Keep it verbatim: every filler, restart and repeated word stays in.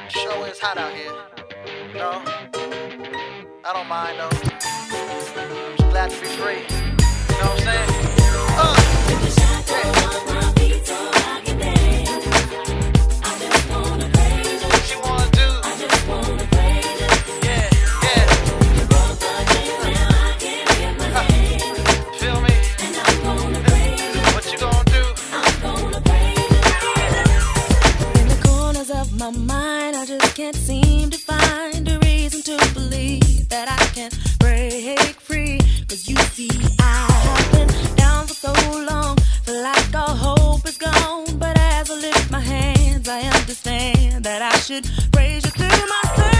Sure is hot out here. No, I don't mind though. Just glad to be free. You know what I'm saying? Uh, what you wanna do? Yeah, yeah. Uh, feel me? What you gonna do? In the corners of my mind, I just can't seem to find a reason to believe that I can break free. Cause you see, I have been down for so long, feel like all hope is gone. But as I lift my hands, I understand that I should praise you through my circumstance.